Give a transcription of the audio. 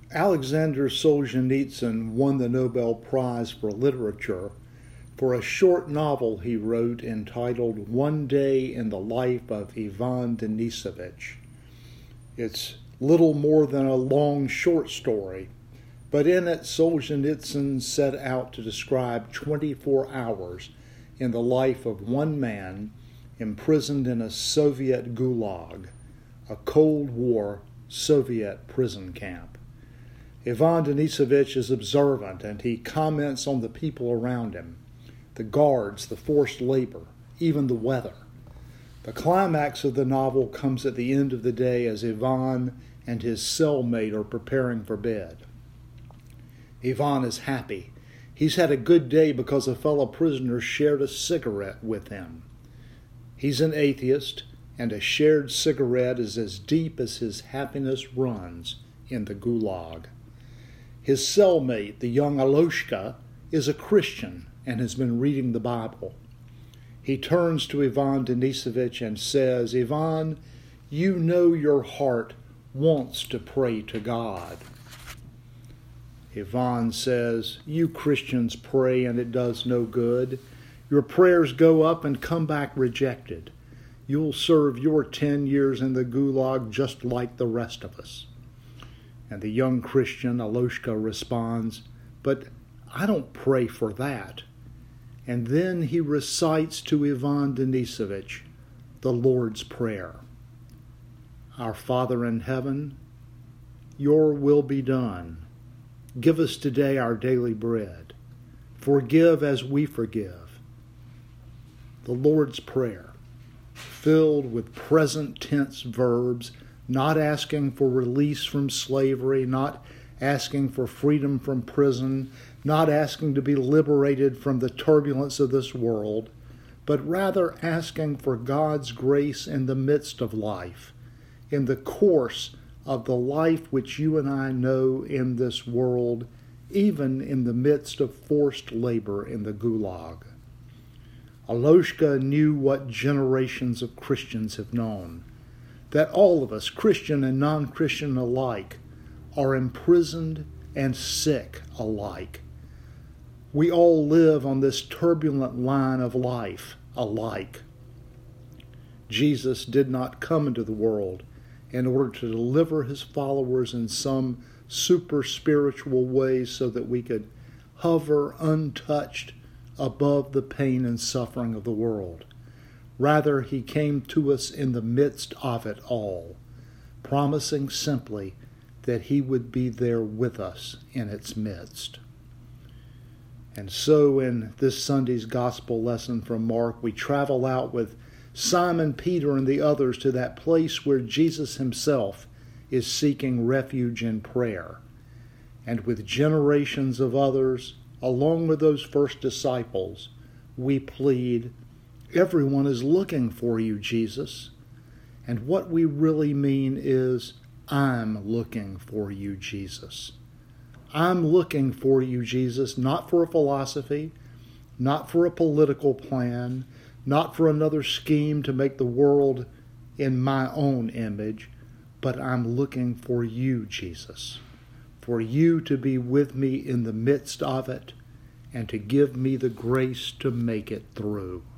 Alexander Solzhenitsyn won the Nobel Prize for Literature for a short novel he wrote entitled One Day in the Life of Ivan Denisovich. It's little more than a long short story, but in it Solzhenitsyn set out to describe 24 hours in the life of one man imprisoned in a Soviet gulag, a Cold War Soviet prison camp. Ivan Denisovich is observant, and he comments on the people around him, the guards, the forced labor, even the weather. The climax of the novel comes at the end of the day as Ivan and his cellmate are preparing for bed. Ivan is happy. He's had a good day because a fellow prisoner shared a cigarette with him. He's an atheist, and a shared cigarette is as deep as his happiness runs in the gulag. His cellmate, the young Aloshka, is a Christian and has been reading the Bible. He turns to Ivan Denisovich and says, "Ivan, you know your heart wants to pray to God." Ivan says, "You Christians pray and it does no good. Your prayers go up and come back rejected. You'll serve your 10 years in the gulag just like the rest of us." And the young Christian, Aloshka, responds, "But I don't pray for that." And then he recites to Ivan Denisovich the Lord's Prayer. "Our Father in heaven, your will be done. Give us today our daily bread. Forgive as we forgive." The Lord's Prayer, filled with present tense verbs, not asking for release from slavery, not asking for freedom from prison, not asking to be liberated from the turbulence of this world, but rather asking for God's grace in the midst of life, in the course of the life which you and I know in this world, even in the midst of forced labor in the gulag. Aloshka knew what generations of Christians have known, that all of us, Christian and non-Christian alike, are imprisoned and sick alike. We all live on this turbulent line of life alike. Jesus did not come into the world in order to deliver his followers in some super spiritual way so that we could hover untouched above the pain and suffering of the world. Rather, he came to us in the midst of it all, promising simply that he would be there with us in its midst. And so in this Sunday's gospel lesson from Mark, we travel out with Simon Peter and the others to that place where Jesus himself is seeking refuge in prayer. And with generations of others, along with those first disciples, we plead, "Everyone is looking for you, Jesus." And what we really mean is, I'm looking for you, Jesus. I'm looking for you, Jesus, not for a philosophy, not for a political plan, not for another scheme to make the world in my own image, but I'm looking for you, Jesus, for you to be with me in the midst of it and to give me the grace to make it through.